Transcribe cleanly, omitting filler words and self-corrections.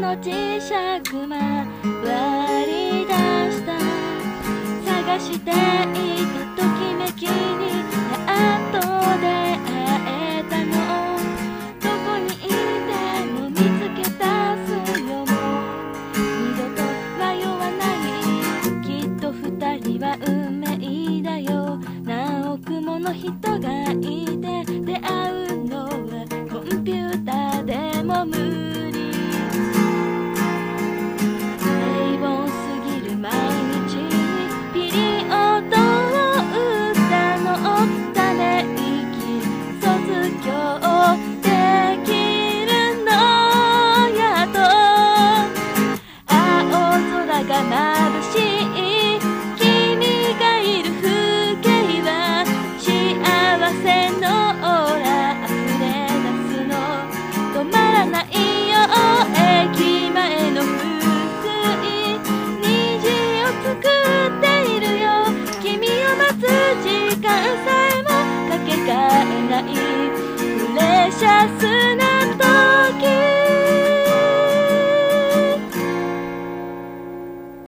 の磁石回り出した。探していたときめきにやっと出会えたの。どこにいても見つけ出すよ。もう二度と迷わない。きっと二人は運命だよ。何億もの人がいて出会うのはコンピューターでも無理。平凡すぎる毎日にピリオドを打ったの。ため息卒業できるのやっと。青空が眩しい君がいる風景は幸せのオーラ溢れ出すの。止まらないよ駅前の噴水、虹を作っているよ。君を待つ時間さえもかけがえない。プレシャス